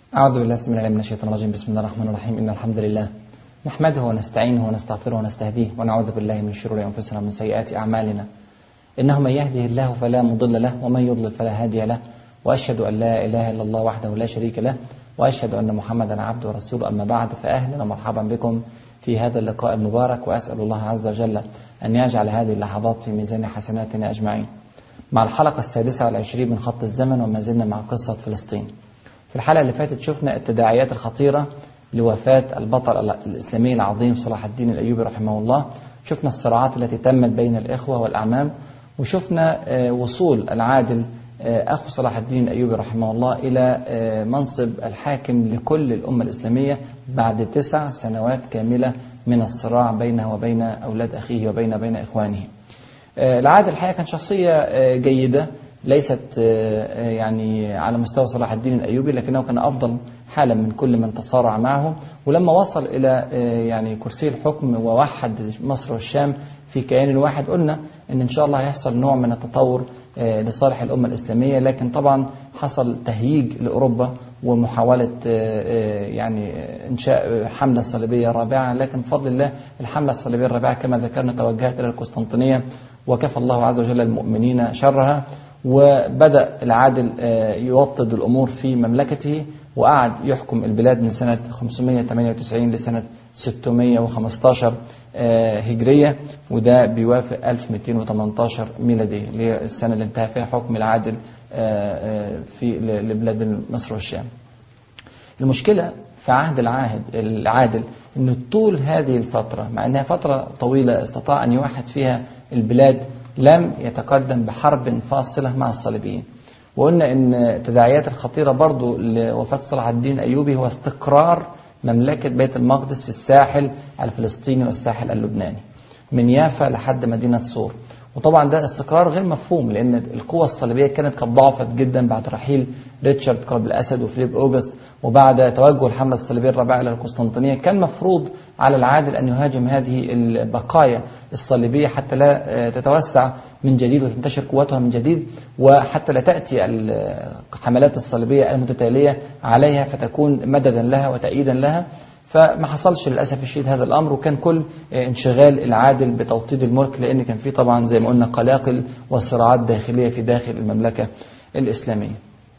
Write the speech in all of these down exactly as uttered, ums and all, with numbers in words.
أعوذ بالله السميع العليم من الشيطان الرجيم. بسم الله الرحمن الرحيم. إن الحمد لله نحمده ونستعينه ونستغفره ونستهديه ونعوذ بالله من شرور أنفسنا ومن سيئات أعمالنا. إنه من يهده الله فلا مضل له ومن يضلل فلا هادي له، وأشهد أن لا إله إلا الله وحده لا شريك له، وأشهد أن محمدا عبده ورسوله. أما بعد، فأهلا ومرحبا بكم في هذا اللقاء المبارك، وأسأل الله عز وجل أن يجعل هذه اللحظات في ميزان حسناتنا أجمعين. مع الحلقة السادسة والعشرين من خط الزمن، وما زلنا مع قصة فلسطين. في الحلقة اللي فاتت شفنا التداعيات الخطيرة لوفاة البطل الإسلامي العظيم صلاح الدين الأيوبي رحمه الله، شفنا الصراعات التي تمت بين الإخوة والأعمام، وشفنا وصول العادل أخو صلاح الدين الأيوبي رحمه الله إلى منصب الحاكم لكل الأمة الإسلامية بعد تسع سنوات كاملة من الصراع بينه وبين أولاد أخيه وبين بين إخوانه. العادل الحقيقة كان شخصية جيدة، ليست يعني على مستوى صلاح الدين الأيوبي، لكنه كان أفضل حالا من كل من تصارع معه. ولما وصل إلى يعني كرسي الحكم ووحد مصر والشام في كيان واحد، قلنا إن إن شاء الله هيحصل نوع من التطور لصالح الأمة الإسلامية. لكن طبعا حصل تهييج لأوروبا ومحاولة يعني إنشاء حملة صليبية رابعة، لكن بفضل الله الحملة الصليبية الرابعة كما ذكرنا توجهت إلى القسطنطينية، وكفى الله عز وجل المؤمنين شرها. وبدأ العادل يوطد الأمور في مملكته، وقعد يحكم البلاد من سنة خمسمائة وثمانية وتسعين لسنة ستمائة وخمسة عشر هجرية، وده بيوافق ألف ومئتين وثمانية عشر ميلادية، اللي هي السنة اللي انتهى فيها حكم العادل في لبلاد مصر والشام. المشكلة في عهد العاهد العادل أن طول هذه الفترة، مع أنها فترة طويلة استطاع أن يوحد فيها البلاد، لم يتقدم بحرب فاصلة مع الصليبيين. وقلنا أن التداعيات الخطيرة برضو لوفاة صلاح الدين الأيوبي هو استقرار مملكة بيت المقدس في الساحل الفلسطيني والساحل اللبناني من يافا لحد مدينة صور. وطبعا ده استقرار غير مفهوم، لأن القوى الصليبية كانت قد ضعفت جدا بعد رحيل ريتشارد قلب الأسد وفليب أوغست، وبعد توجه الحملة الصليبية الرابعة إلى القسطنطينية. كان مفروض على العادل أن يهاجم هذه البقايا الصليبية حتى لا تتوسع من جديد وتنتشر قوتها من جديد، وحتى لا تأتي الحملات الصليبية المتتالية عليها فتكون مددا لها وتأييدا لها. فما حصلش للأسف الشديد هذا الأمر، وكان كل انشغال العادل بتوطيد الملك، لأن كان فيه طبعا زي ما قلنا قلاقل وصراعات داخلية في داخل المملكة الإسلامية.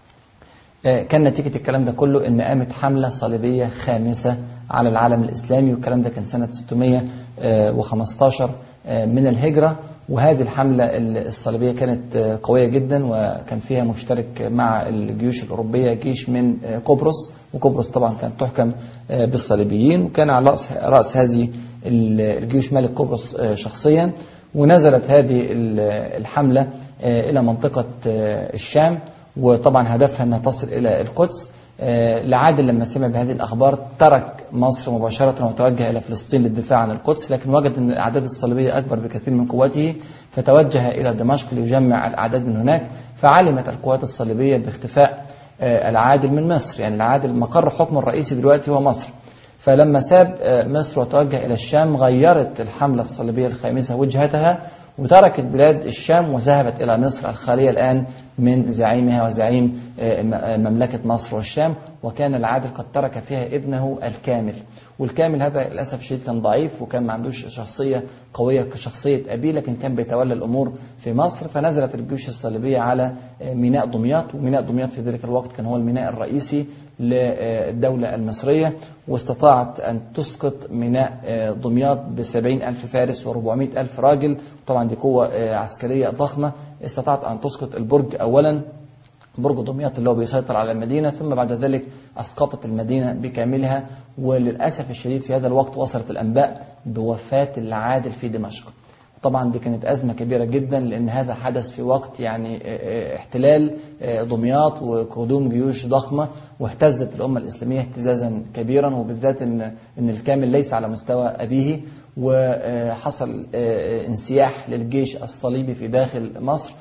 كان نتيجة الكلام ده كله أن قامت حملة صليبية خامسة على العالم الإسلامي، والكلام ده كان سنة ستمائة وخمسة عشر من الهجرة. وهذه الحملة الصليبية كانت قوية جدا، وكان فيها مشترك مع الجيوش الأوروبية جيش من قبرص، وقبرص طبعا كانت تحكم بالصليبيين، وكان على رأس هذه الجيوش ملك قبرص شخصيا. ونزلت هذه الحملة إلى منطقة الشام، وطبعا هدفها أنها تصل إلى القدس. العادل لما سمع بهذه الأخبار ترك مصر مباشرة وتوجه إلى فلسطين للدفاع عن القدس، لكن وجد أن الأعداد الصليبية أكبر بكثير من قوته، فتوجه إلى دمشق ليجمع الأعداد من هناك. فعلمت القوات الصليبية باختفاء العادل من مصر، يعني العادل مقر حكمه الرئيسي دلوقتي هو مصر. فلما ساب مصر وتوجه إلى الشام، غيرت الحملة الصليبية الخامسة وجهتها وتركت بلاد الشام وذهبت إلى مصر الخالية الآن من زعيمها وزعيم مملكة مصر والشام. وكان العادل قد ترك فيها ابنه الكامل، والكامل هذا للأسف الشديد كان ضعيف وكان ما عندوش شخصية قوية كشخصية أبيه، لكن كان بيتولى الأمور في مصر. فنزلت الجيوش الصليبية على ميناء دمياط، وميناء دمياط في ذلك الوقت كان هو الميناء الرئيسي للدولة المصرية، واستطاعت أن تسقط ميناء دمياط بسبعين ألف فارس وربعمائة ألف راجل. طبعا دي قوة عسكرية ضخمة. استطاعت أن تسقط البرج أولا، برج دمياط اللي هو بيسيطر على المدينة، ثم بعد ذلك أسقطت المدينة بكاملها. وللأسف الشديد في هذا الوقت وصلت الأنباء بوفاة العادل في دمشق. طبعا دي كانت أزمة كبيرة جدا، لأن هذا حدث في وقت يعني احتلال دمياط وقدوم جيوش ضخمة، واهتزت الأمة الإسلامية اهتزازا كبيرا، وبالذات إن إن الكامل ليس على مستوى أبيه. وحصل انسياح للجيش الصليبي في داخل مصر،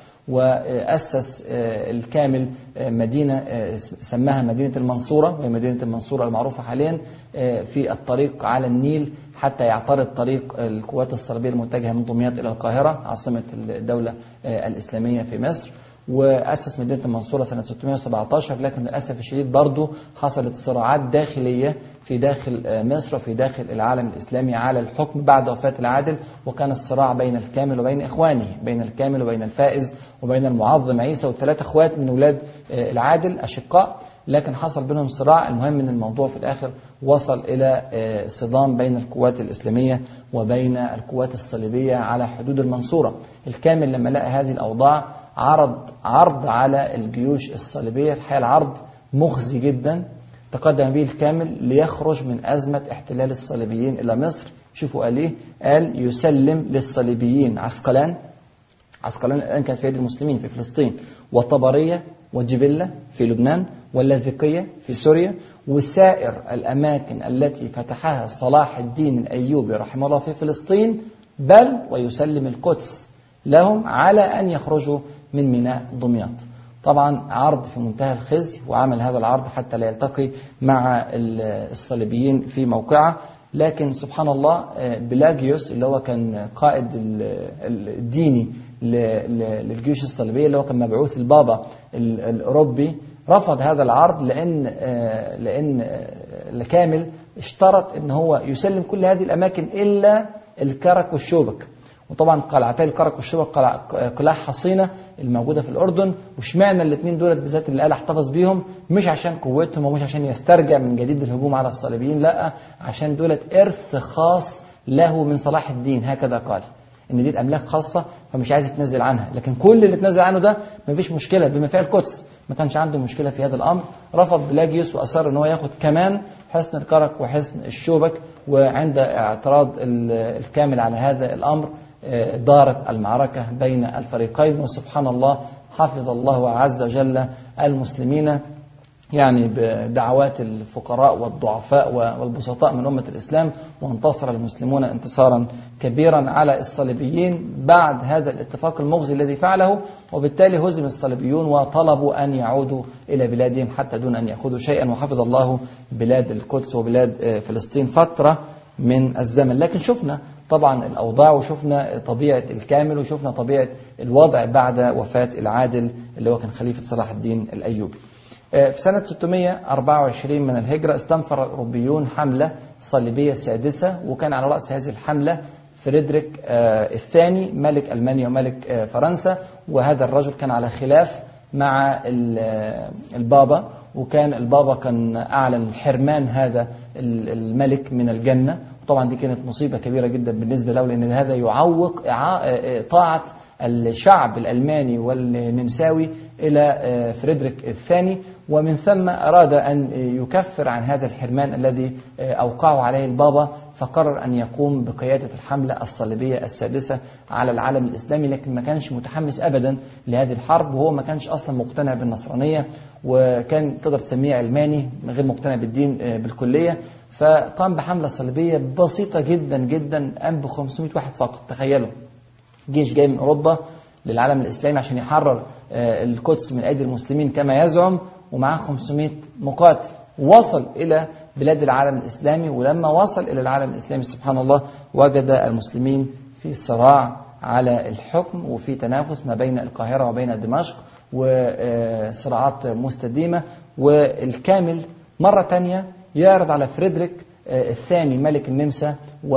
وأسس الكامل مدينة سماها مدينة المنصورة، وهي مدينة المنصورة المعروفة حاليا في الطريق على النيل حتى يعترض طريق القوات الصليبية المتجهة من دمياط إلى القاهرة عاصمة الدولة الإسلامية في مصر. وأسس مدينة المنصورة سنة ستمائة وسبعة عشر، لكن للأسف الشديد برضه حصلت صراعات داخلية في داخل مصر وفي داخل العالم الإسلامي على الحكم بعد وفاة العادل، وكان الصراع بين الكامل وبين إخوانه، بين الكامل وبين الفائز وبين المعظم عيسى، والثلاثة أخوات من أولاد العادل أشقاء، لكن حصل بينهم صراع. المهم أن الموضوع في الآخر وصل إلى صدام بين القوات الإسلامية وبين القوات الصليبية على حدود المنصورة. الكامل لما لقى هذه الأوضاع عرض عرض على الجيوش الصليبية، الحقيقة العرض مخزي جدا، تقدم به الكامل ليخرج من أزمة احتلال الصليبيين إلى مصر. شوفوا قال إيه؟ قال يسلم للصليبيين عسقلان، عسقلان الآن كانت في يد المسلمين في فلسطين، وطبرية وجبلة في لبنان، واللاذقية في سوريا، وسائر الأماكن التي فتحها صلاح الدين الأيوبي رحمه الله في فلسطين، بل ويسلم القدس لهم على أن يخرجوا من ميناء دمياط. طبعا عرض في منتهى الخزي، وعمل هذا العرض حتى لا يلتقي مع الصليبيين في موقعه. لكن سبحان الله بلاجيوس اللي هو كان قائد الديني للجيوش الصليبية، اللي هو كان مبعوث البابا الأوروبي، رفض هذا العرض لأن لأن الكامل اشترط أن هو يسلم كل هذه الأماكن إلا الكرك والشوبك. وطبعا قلعتي الكرك والشوبك قلاع حصينة الموجودة في الأردن، وشمعنا الاثنين دولت بالذات اللي قال احتفظ بيهم، مش عشان قوتهم ومش عشان يسترجع من جديد الهجوم على الصليبيين، لا، عشان دولت إرث خاص له من صلاح الدين، هكذا قال ان دي املاك خاصه فمش عايز يتنازل عنها. لكن كل اللي اتنازل عنه ده مفيش مشكله، بما فيها القدس ما كانش عنده مشكله في هذا الامر. رفض بلاجيوس واصر ان هو ياخد كمان حصن الكرك وحصن الشوبك، وعند اعتراض الكامل على هذا الامر دارت المعركه بين الفريقين. وسبحان الله حفظ الله عز وجل المسلمين يعني بدعوات الفقراء والضعفاء والبسطاء من أمة الإسلام، وانتصر المسلمون انتصارا كبيرا على الصليبيين بعد هذا الاتفاق المغزي الذي فعله. وبالتالي هزم الصليبيون وطلبوا أن يعودوا إلى بلادهم حتى دون أن يأخذوا شيئا، وحفظ الله بلاد القدس وبلاد فلسطين فترة من الزمن. لكن شفنا طبعا الأوضاع، وشفنا طبيعة الكامل، وشفنا طبيعة الوضع بعد وفاة العادل اللي هو كان خليفة صلاح الدين الأيوبي. في سنة ستمائة وأربعة وعشرين من الهجرة استنفر الأوروبيون حملة صليبية سادسة، وكان على رأس هذه الحملة فريدريك الثاني ملك ألمانيا وملك فرنسا. وهذا الرجل كان على خلاف مع البابا، وكان البابا كان أعلن حرمان هذا الملك من الجنة. طبعا دي كانت مصيبة كبيرة جدا بالنسبة له، لأن هذا يعوق طاعة الشعب الألماني والنمساوي إلى فريدريك الثاني، ومن ثم أراد أن يكفر عن هذا الحرمان الذي أوقعه عليه البابا، فقرر أن يقوم بقيادة الحملة الصليبية السادسة على العالم الإسلامي. لكن ما كانش متحمس أبدا لهذه الحرب، وهو ما كانش أصلا مقتنع بالنصرانية، وكان تقدر تسميه علماني غير مقتنع بالدين بالكلية. فقام بحملة صليبية بسيطة جدا جدا، قام ب خمسمائة واحد فقط. تخيلوا جيش جاي من أوروبا للعالم الإسلامي عشان يحرر القدس من أيدي المسلمين كما يزعم، ومعاه خمسمائة مقاتل، وصل إلى بلاد العالم الإسلامي. ولما وصل إلى العالم الإسلامي سبحان الله وجد المسلمين في صراع على الحكم، وفي تنافس ما بين القاهرة وبين دمشق، وصراعات مستديمة. والكامل مرة تانية يعرض على فريدريك الثاني ملك النمسا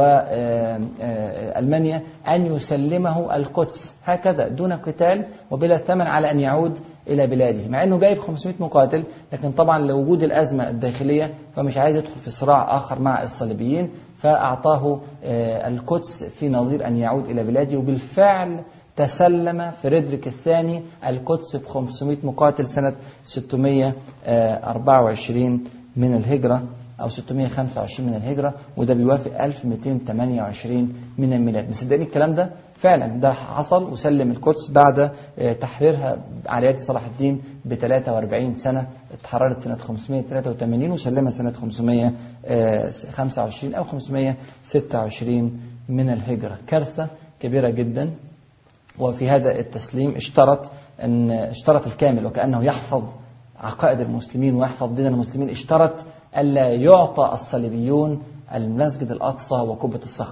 وألمانيا أن يسلمه القدس هكذا دون قتال وبلا ثمن على أن يعود إلى بلاده، مع أنه جايب خمسمائة مقاتل. لكن طبعا لوجود الأزمة الداخلية فمش عايز يدخل في صراع آخر مع الصليبيين، فأعطاه القدس في نظير أن يعود إلى بلاده. وبالفعل تسلم فريدريك الثاني القدس ب خمسمائة مقاتل سنة ستمائة وأربعة وعشرين من الهجرة أو ستمائة وخمسة وعشرين من الهجرة، وده بيوافق ألف ومئتين وثمانية وعشرين من الميلاد. مصدقين الكلام ده؟ فعلا ده حصل، وسلم القدس بعد تحريرها على يد صلاح الدين ب ثلاثة وأربعين سنة. اتحررت سنة خمسمائة وثلاثة وثمانين وسلمها سنة خمسمائة وخمسة وعشرين أو خمسمائة وستة وعشرين من الهجرة. كارثة كبيرة جدا. وفي هذا التسليم اشترط أن اشترط الكامل وكأنه يحفظ عقائد المسلمين ويحفظ دين المسلمين، اشترط ألا يعطى الصليبيون المسجد الأقصى وقبة الصخر.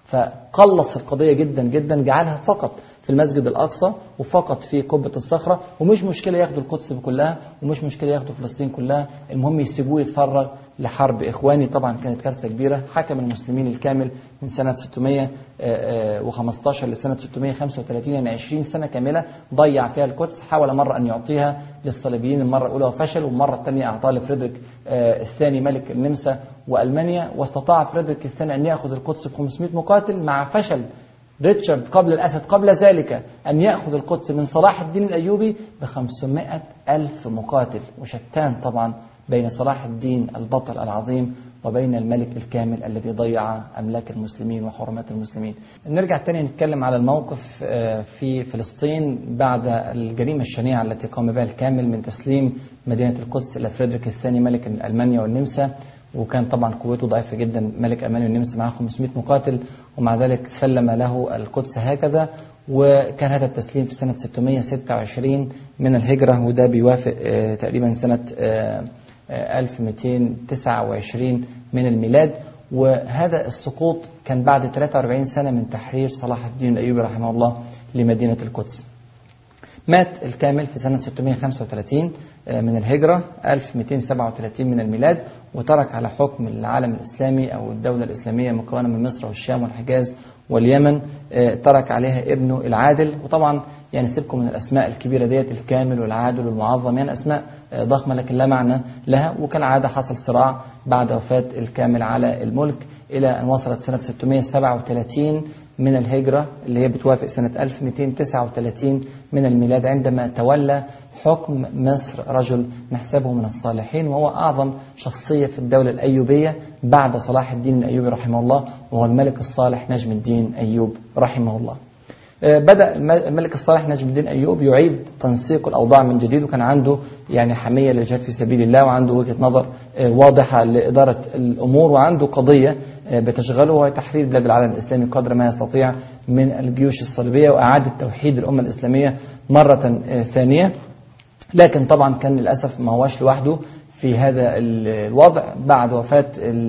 فقلص القضية جدا جدا، جعلها فقط في المسجد الأقصى وفقط في قبة الصخرة، ومش مشكلة ياخدوا القدس كلها ومش مشكلة ياخدوا فلسطين كلها، المهم يسيبوه يتفرغ لحرب إخواني. طبعا كانت كارثة كبيرة. حكم المسلمين الكامل من سنة ستمائة وخمسة عشر لسنة ستمائة وخمسة وثلاثين، يعني عشرين سنة كاملة ضيع فيها القدس. حاول مرة أن يعطيها للصليبيين المرة الأولى وفشل، والمرة الثانية أعطاها لفريدريك الثاني ملك النمسا وألمانيا، واستطاع فريدريك الثاني أن يأخذ القدس ب خمسمائة مقاتل، مع فشل ريتشارد قبل الأسد قبل ذلك أن يأخذ القدس من صلاح الدين الأيوبي بخمسمائة ألف مقاتل. وشتان طبعا بين صلاح الدين البطل العظيم وبين الملك الكامل الذي ضيع أملاك المسلمين وحرمات المسلمين. نرجع تاني نتكلم على الموقف في فلسطين بعد الجريمة الشنيعة التي قام بها الكامل من تسليم مدينة القدس إلى فريدريك الثاني ملك ألمانيا والنمسا. وكان طبعا قوته ضعيفة جدا، ملك ألمانيا والنمسا معه خمسمائة مقاتل، ومع ذلك سلم له القدس هكذا. وكان هذا التسليم في سنة ستمائة وستة وعشرين من الهجرة، وده بيوافق تقريبا سنة ألف ومئتين وتسعة وعشرين من الميلاد. وهذا السقوط كان بعد ثلاثة وأربعين سنة من تحرير صلاح الدين الأيوبي رحمه الله لمدينة القدس. مات الكامل في سنة ستمائة وخمسة وثلاثين من الهجرة، ألف ومئتين وسبعة وثلاثين من الميلاد، وترك على حكم العالم الإسلامي أو الدولة الإسلامية مكونة من مصر والشام والحجاز واليمن، ترك عليها ابنه العادل. وطبعا يعني سيبكم من الأسماء الكبيرة ديت، الكامل والعادل والمعظم، يعني أسماء ضخمة لكن لا معنى لها. وكالعادة حصل صراع بعد وفاة الكامل على الملك إلى أن وصلت سنة ستمائة وسبعة وثلاثين من الهجرة اللي هي بتوافق سنة ألف ومئتين وتسعة وثلاثين من الميلاد، عندما تولى حكم مصر رجل نحسبه من الصالحين، وهو أعظم شخصية في الدولة الأيوبية بعد صلاح الدين الأيوبي رحمه الله، وهو الملك الصالح نجم الدين أيوب رحمه الله. بدأ الملك الصالح نجم الدين أيوب يعيد تنسيق الأوضاع من جديد، وكان عنده يعني حمية للجهاد في سبيل الله، وعنده وجهة نظر واضحة لإدارة الأمور، وعنده قضية بتشغله وهي تحرير بلاد العالم الإسلامي قدر ما يستطيع من الجيوش الصليبية وإعادة توحيد الأمة الإسلامية مرة ثانية. لكن طبعا كان للأسف ما هواش لوحده في هذا الوضع. بعد وفاة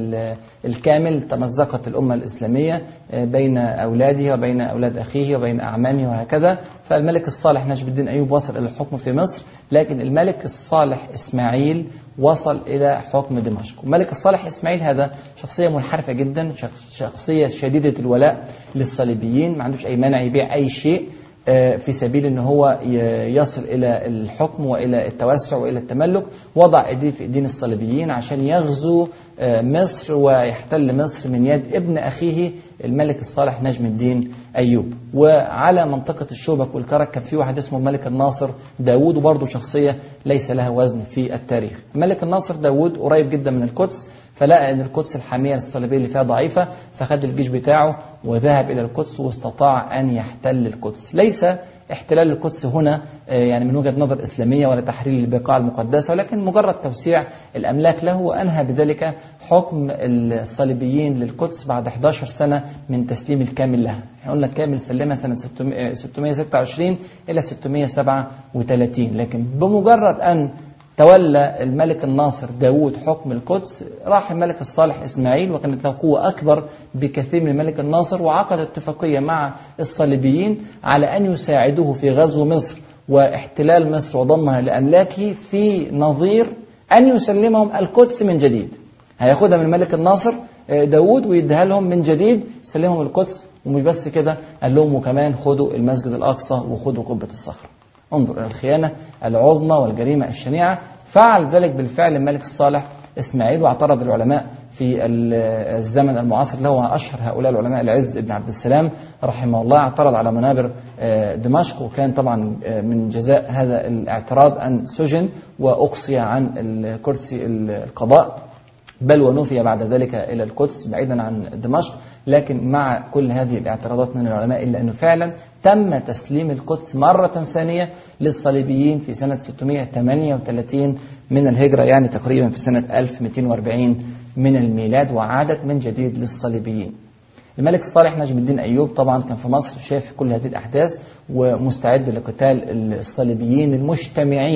الكامل تمزقت الأمة الإسلامية بين أولاده وبين أولاد أخيه وبين أعمامه وهكذا. فالملك الصالح نجم الدين أيوب وصل إلى الحكم في مصر، لكن الملك الصالح إسماعيل وصل إلى حكم دمشق. الملك الصالح إسماعيل هذا شخصية منحرفة جدا، شخصية شديدة الولاء للصليبيين، ما عندوش أي مانع يبيع أي شيء في سبيل أنه هو يصل إلى الحكم وإلى التوسع وإلى التملك. وضع إيديه في إيدين الصليبيين عشان يغزو مصر ويحتل مصر من يد ابن أخيه الملك الصالح نجم الدين أيوب. وعلى منطقة الشوبك والكرك كان في واحد اسمه الملك الناصر داود، وبرضه شخصية ليس لها وزن في التاريخ. الملك الناصر داود قريب جدا من القدس، فلقى أن القدس الحامية الصليبية اللي فيها ضعيفة، فخد الجيش بتاعه وذهب إلى القدس واستطاع أن يحتل القدس. ليس احتلال القدس هنا يعني من وجهة نظر إسلامية ولا تحرير البقاع المقدسة، ولكن مجرد توسيع الأملاك له، وأنهى بذلك حكم الصليبيين للقدس بعد أحد عشر سنة من تسليم الكامل لها. احنا قلنا الكامل سلمها سنة ستمائة وستة وعشرين إلى ستمائة وسبعة وثلاثين، لكن بمجرد أن تولى الملك الناصر داود حكم القدس، راح الملك الصالح إسماعيل وكانت له قوة أكبر بكثير من الملك الناصر، وعقد اتفاقية مع الصليبيين على أن يساعدوه في غزو مصر واحتلال مصر وضمها لأملاكه، في نظير أن يسلمهم القدس من جديد. هياخدها من الملك الناصر داود ويديها لهم من جديد، يسلمهم القدس. ومش بس كده، قال لهم وكمان خدوا المسجد الأقصى وخدوا قبة الصخرة. انظر إلى الخيانة العظمى والجريمة الشنيعة. فعل ذلك بالفعل الملك الصالح إسماعيل، واعترض العلماء في الزمن المعاصر له، أشهر هؤلاء العلماء العز ابن عبد السلام رحمه الله، اعترض على منابر دمشق، وكان طبعا من جزاء هذا الاعتراض أن سجن وأقصي عن الكرسي القضاء، بل ونفي بعد ذلك إلى القدس بعيدا عن دمشق. لكن مع كل هذه الاعتراضات من العلماء إلا أنه فعلا تم تسليم القدس مرة ثانية للصليبيين في سنة ستمائة وثمانية وثلاثين من الهجرة، يعني تقريبا في سنة ألف ومئتين وأربعين من الميلاد، وعادت من جديد للصليبيين. الملك الصالح نجم الدين أيوب طبعا كان في مصر، شاف كل هذه الأحداث ومستعد لقتال الصليبيين المجتمعين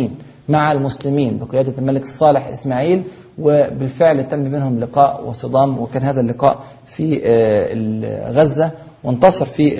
مع المسلمين بقيادة الملك الصالح إسماعيل، وبالفعل تم بينهم لقاء وصدام، وكان هذا اللقاء في غزة، وانتصر في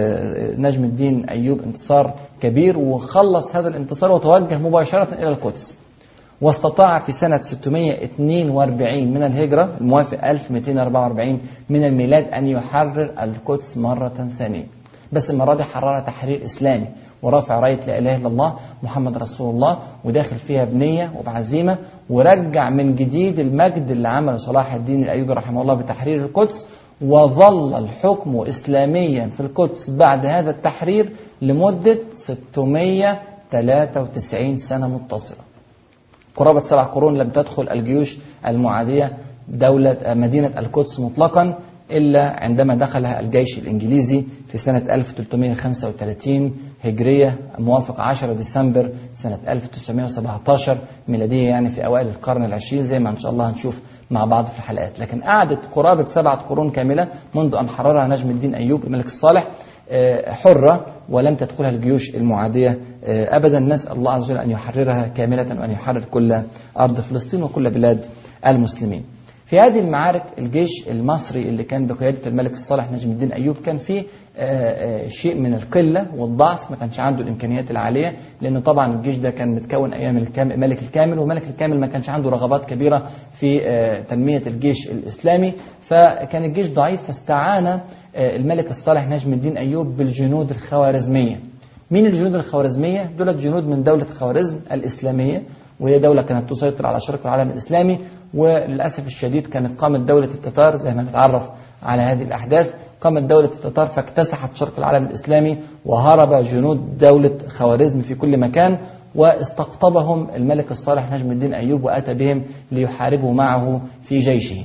نجم الدين أيوب انتصار كبير، وخلص هذا الانتصار وتوجه مباشرة إلى القدس، واستطاع في سنة ستمائة واثنين وأربعين من الهجرة الموافق ألف ومئتين وأربعة وأربعين من الميلاد أن يحرر القدس مرة ثانية، بس المرة دي حررها تحرير إسلامي، ورافع راية لا إله إلا الله محمد رسول الله، وداخل فيها بنية وبعزيمة، ورجع من جديد المجد اللي عمله صلاح الدين الأيوبي رحمه الله بتحرير القدس، وظل الحكم إسلاميا في القدس بعد هذا التحرير لمدة ستمائة وثلاثة وتسعين سنة متصلة. قرابة سبع قرون لم تدخل الجيوش المعادية دولة مدينة القدس مطلقا إلا عندما دخلها الجيش الإنجليزي في سنة ألف وثلاثمائة وخمسة وثلاثين هجرية موافق عشرة ديسمبر سنة ألف وتسعمائة وسبعة عشر ميلادية، يعني في أوائل القرن العشرين زي ما إن شاء الله هنشوف مع بعض في الحلقات. لكن قعدت قرابة سبعة قرون كاملة منذ أن حررها نجم الدين أيوب الملك الصالح حرة، ولم تدخلها الجيوش المعادية أبدا. نسأل الله عز وجل أن يحررها كاملة، وأن يحرر كل أرض فلسطين وكل بلاد المسلمين. في هذه المعارك الجيش المصري اللي كان بقيادة الملك الصالح نجم الدين أيوب كان فيه شيء من القلة والضعف، ما كانش عنده الإمكانيات العالية، لأنه طبعا الجيش ده كان متكون أيام الملك الكامل، والملك الكامل ما كانش عنده رغبات كبيرة في تنمية الجيش الإسلامي، فكان الجيش ضعيف، فاستعان الملك الصالح نجم الدين أيوب بالجنود الخوارزمية. مين الجنود الخوارزمية؟ دولت جنود من دولة خوارزم الإسلامية، وهي دولة كانت تسيطر على شرق العالم الإسلامي، وللأسف الشديد كانت قامت دولة التتار زي ما نتعرف على هذه الأحداث، قامت دولة التتار فاكتسحت شرق العالم الإسلامي، وهرب جنود دولة خوارزم في كل مكان، واستقطبهم الملك الصالح نجم الدين أيوب وأتى بهم ليحاربوا معه في جيشه.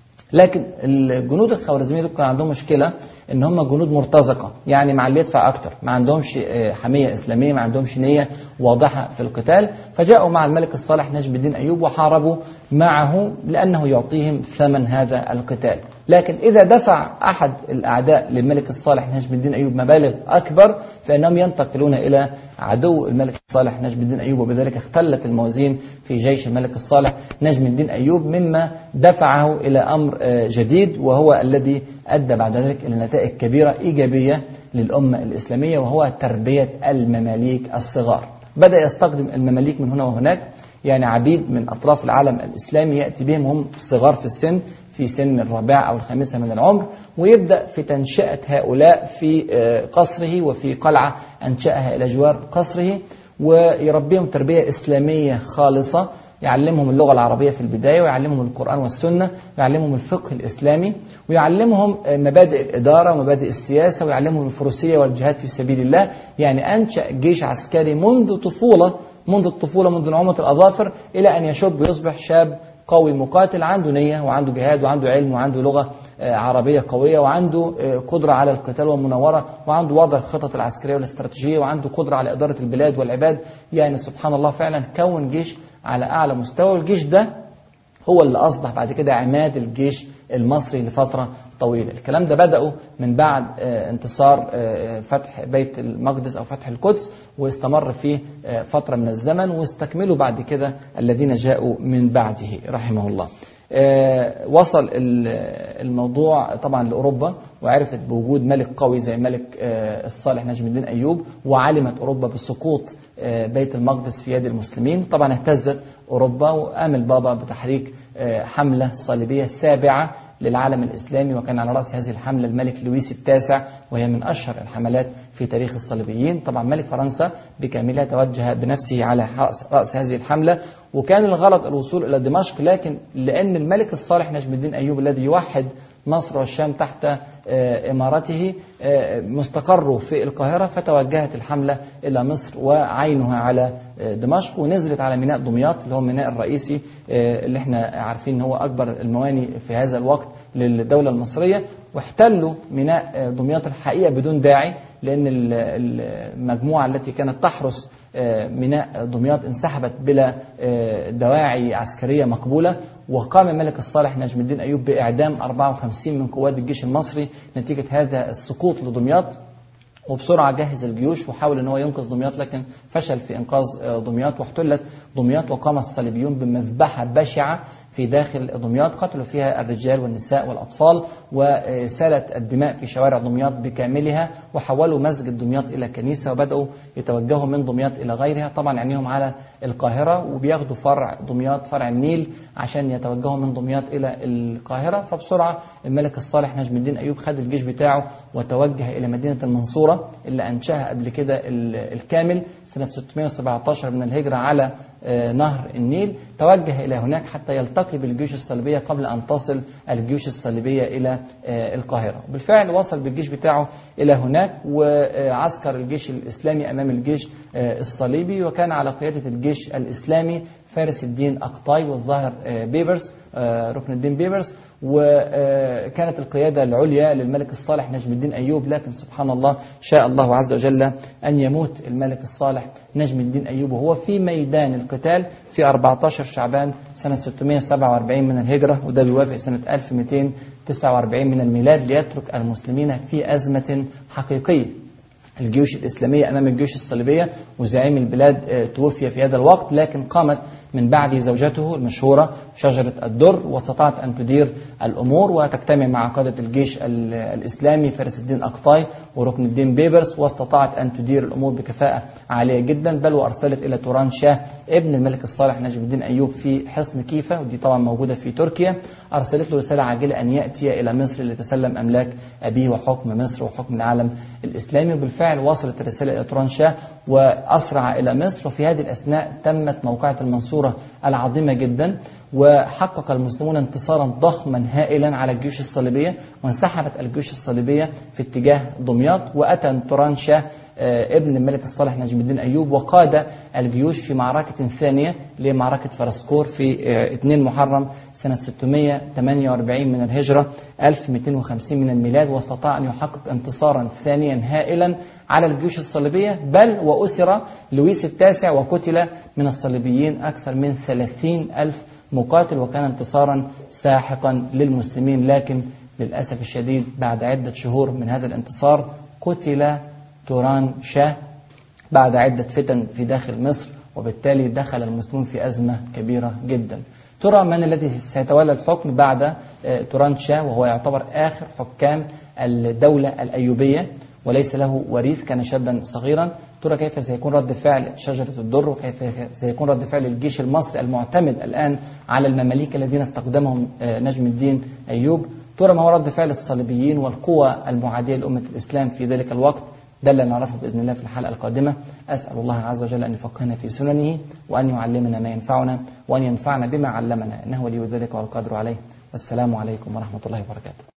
لكن الجنود الخوارزمية دول كان عندهم مشكلة ان هم جنود مرتزقة، يعني مع اللي يدفع اكتر، ما عندهمش حمية اسلامية، ما عندهمش نية واضحة في القتال، فجاءوا مع الملك الصالح نجم الدين ايوب وحاربوا معه لانه يعطيهم ثمن هذا القتال. لكن اذا دفع احد الاعداء للملك الصالح نجم الدين ايوب مبالغ اكبر فانهم ينتقلون الى عدو الملك الصالح نجم الدين ايوب، وبذلك اختلت الموازين في جيش الملك الصالح نجم الدين ايوب، مما دفعه الى امر جديد، وهو الذي ادى بعد ذلك الى نتائج كبيرة ايجابية للامة الاسلامية، وهو تربية المماليك الصغار. بدأ يستخدم المماليك من هنا وهناك، يعني عبيد من أطراف العالم الإسلامي يأتي بهم هم صغار في السن، في سن الرابعة أو الخامسة من العمر، ويبدأ في تنشئة هؤلاء في قصره وفي قلعة أنشأها إلى جوار قصره، ويربيهم تربية إسلامية خالصة، يعلمهم اللغة العربية في البداية، ويعلمهم القرآن والسنة، ويعلمهم الفقه الإسلامي، ويعلمهم مبادئ الإدارة ومبادئ السياسة، ويعلمهم الفروسية والجهاد في سبيل الله. يعني أنشأ جيش عسكري منذ طفولة منذ الطفولة منذ نعومة الأظافر إلى أن يشب ويصبح شاب قوي مقاتل، عنده نية وعنده جهاد وعنده علم وعنده لغة عربية قوية، وعنده قدرة على القتال والمناورة، وعنده وضع الخطط العسكرية والاستراتيجية، وعنده قدرة على إدارة البلاد والعباد. يعني سبحان الله فعلا كون جيش على أعلى مستوى، والجيش ده هو اللي أصبح بعد كده عماد الجيش المصري لفترة طويلة. الكلام ده بدأوا من بعد انتصار فتح بيت المقدس أو فتح القدس، واستمر فيه فترة من الزمن، واستكملوا بعد كده الذين جاءوا من بعده رحمه الله. وصل الموضوع طبعا لأوروبا، وعرفت بوجود ملك قوي زي ملك الصالح نجم الدين أيوب، وعلمت أوروبا بسقوط بيت المقدس في يد المسلمين. طبعا اهتزت أوروبا، وقام البابا بتحريك حملة صليبية سابعة للعالم الإسلامي، وكان على رأس هذه الحملة الملك لويس التاسع، وهي من أشهر الحملات في تاريخ الصليبيين. طبعا ملك فرنسا بكاملها توجه بنفسه على رأس هذه الحملة، وكان الغرض الوصول إلى دمشق، لكن لأن الملك الصالح نجم الدين أيوب الذي يوحد مصر والشام تحت إمارته مستقره في القاهرة، فتوجهت الحملة إلى مصر وعينها على دمشق، ونزلت على ميناء دمياط اللي هو الميناء الرئيسي اللي احنا عارفين هو أكبر المواني في هذا الوقت للدولة المصرية، واحتلوا ميناء دمياط الحقيقة بدون داعي، لأن المجموعة التي كانت تحرس ميناء دمياط انسحبت بلا دواعي عسكرية مقبولة، وقام الملك الصالح نجم الدين أيوب بإعدام أربعة وخمسين من قوات الجيش المصري نتيجة هذا السقوط لدمياط. وبسرعة جهز الجيوش وحاول ان هو ينقذ دمياط، لكن فشل في انقاذ دمياط، واحتلت دمياط وقام الصليبيون بمذبحة بشعة في داخل دمياط، قتلوا فيها الرجال والنساء والأطفال، وسالت الدماء في شوارع دمياط بكاملها، وحولوا مسجد دمياط إلى كنيسة، وبدأوا يتوجهوا من دمياط إلى غيرها، طبعا عينيهم على القاهرة، وبياخدوا فرع دمياط فرع النيل عشان يتوجهوا من دمياط إلى القاهرة. فبسرعة الملك الصالح نجم الدين أيوب خد الجيش بتاعه وتوجه إلى مدينة المنصورة اللي أنشأها قبل كده الكامل سنة ستمائة وسبعة عشر من الهجرة على نهر النيل. توجه إلى هناك حتى يلتقي بالجيوش الصليبية قبل أن تصل الجيوش الصليبية إلى القاهرة. بالفعل وصل بالجيش بتاعه إلى هناك، وعسكر الجيش الإسلامي أمام الجيش الصليبي، وكان على قيادة الجيش الإسلامي فارس الدين أقطاي والظاهر بيبرس ركن الدين بيبرس، وكانت القيادة العليا للملك الصالح نجم الدين أيوب. لكن سبحان الله شاء الله عز وجل أن يموت الملك الصالح نجم الدين أيوب وهو في ميدان القتال في أربعة عشر شعبان سنة ستمائة وسبعة وأربعين من الهجرة، وده بيوافق سنة ألف ومئتين وتسعة وأربعين من الميلاد، ليترك المسلمين في أزمة حقيقية. الجيوش الإسلامية أمام الجيوش الصليبية، وزعيم البلاد توفي في هذا الوقت، لكن قامت من بعد زوجته المشهورة شجرة الدر، واستطاعت أن تدير الأمور وتجتمع مع قادة الجيش الإسلامي فارس الدين أقطاي وركن الدين بيبرس، واستطاعت أن تدير الأمور بكفاءة عالية جدا، بل وأرسلت إلى توران شاه ابن الملك الصالح نجم الدين أيوب في حصن كيفة، ودي طبعا موجودة في تركيا، أرسلت له رسالة عاجلة أن يأتي إلى مصر ليتسلم أملاك أبيه وحكم مصر وحكم العالم الإسلامي. وبالفعل وصلت الرسالة إلى توران شاه وأسرع إلى مصر، وفي هذه الأثناء تمت موقعة المنصورة العظيمة جدا، وحقق المسلمون انتصارا ضخما هائلا على الجيوش الصليبية، وانسحبت الجيوش الصليبية في اتجاه دمياط، وأتى توران شاه ابن الملك الصالح نجم الدين أيوب وقاد الجيوش في معركة ثانية لمعركة فرسكور في اثنين محرم سنة ستمائة وثمانية وأربعين من الهجرة ألف ومئتين وخمسين من الميلاد، واستطاع أن يحقق انتصارا ثانيا هائلا على الجيوش الصليبية، بل وأسر لويس التاسع وقتل من الصليبيين أكثر من ثلاثين ألف مقاتل، وكان انتصارا ساحقا للمسلمين. لكن للأسف الشديد بعد عدة شهور من هذا الانتصار قتل توران شاه بعد عدة فتن في داخل مصر، وبالتالي دخل المسلمون في أزمة كبيرة جدا. ترى من الذي سيتولى الحكم بعد توران شاه، وهو يعتبر آخر حكام الدولة الأيوبية وليس له وريث، كان شابا صغيرا. ترى كيف سيكون رد فعل شجرة الدر، وكيف سيكون رد فعل الجيش المصري المعتمد الآن على المماليك الذين استخدمهم نجم الدين أيوب. ترى ما هو رد فعل الصليبيين والقوى المعادية لأمة الإسلام في ذلك الوقت. ده اللي نعرفه بإذن الله في الحلقة القادمة. أسأل الله عز وجل أن يفقهنا في سننه، وأن يعلمنا ما ينفعنا، وأن ينفعنا بما علمنا، إنه ولي ذلك والقادر عليه. والسلام عليكم ورحمة الله وبركاته.